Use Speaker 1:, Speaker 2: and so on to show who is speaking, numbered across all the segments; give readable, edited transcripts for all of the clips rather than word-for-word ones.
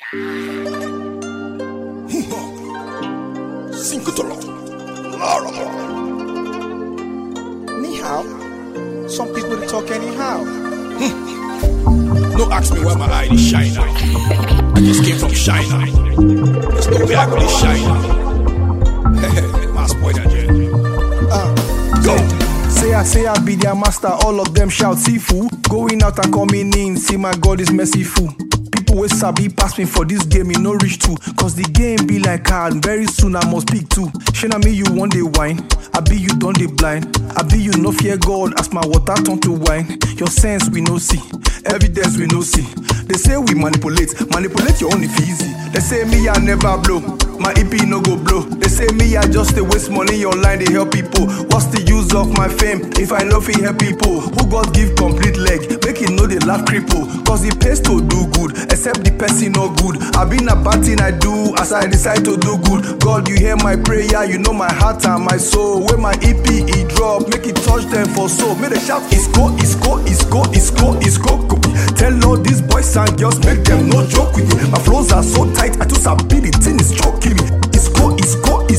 Speaker 1: Ni hao. Some people they talk anyhow.
Speaker 2: No ask me why my eye is shine. I just came from China. There's no way I really shine. My spoiler, go.
Speaker 1: Say I be their master, all of them shout Sifu. Going out and coming in, see my God is merciful. People wey sabi pass me for this game, you no reach too. Cause the game be like hard, very soon I must pick too. Shey me you want dey wine, I be you don't dey blind. I be you no fear God, as my water turn to wine. Your sense we no see, evidence we no see. They say we manipulate your own if easy. They say me I never blow, my EP no go blow. They say me I just dey waste money online, they help people. What's the use of my fame if I no fit help people? Who God give complete leg, make it know they laugh cripple. Cause it pays to do good, except the person no good. I been a bad thing I do, as I decide to do good. God, you hear my prayer, you know my heart and my soul. When my EP it drop, make it touch them for soul. Make they shout, it's go. Tell all these boys and girls, make them no joke with me. My flows are so tight, I just sabi the thing is choking me. It's go, copy.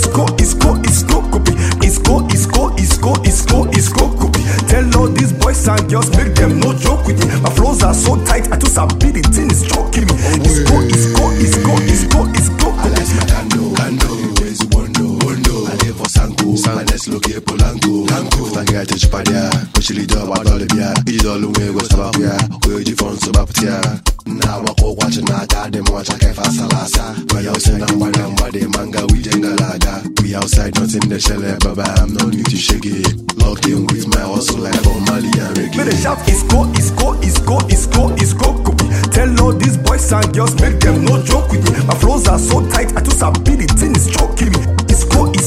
Speaker 1: It's go, copy. Tell all these boys and girls, make them no joke with me. My flows are so tight, I just sabi the thing is choking me. It's go,
Speaker 3: I like my Kando, where's the Wondo? I live for Sanko, let's look here Polanco. Tangi ate chupadia, kuchili do wa dole bia. Iji dole we go sabapia, oji fon so baputia. Na wako watch na dade mwacha kefa salasa. We outside namba de manga we jengalaga. We outside not in the shell, baba I'm no need to shake it. Locked in with my hustle like Mali and Reggae.
Speaker 1: Make they shout, it's go, copy. Tell all these boys and girls, make them no joke with me. My flows are so tight, I just sabi the thing is choking me. It's go, copy.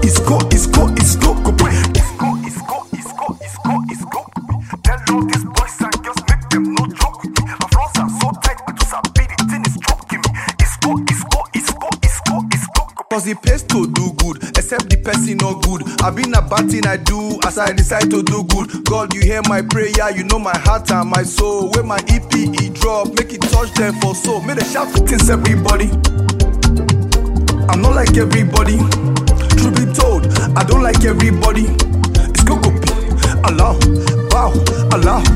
Speaker 1: It's go. Tell all these boys and girls, make them no joke with me. My flows are so tight, I just sabi the thing is choking me. It's go. Cause it pays to do good, except the person no good. I been a bad thing I do, as I decide to do good. God, you hear my prayer, you know my heart and my soul. When my EP it drop, make it touch them for soul. Make they shout things everybody. I'm not like everybody. Truth be told, I don't like everybody. It's go copy. Allah, wow, Allah.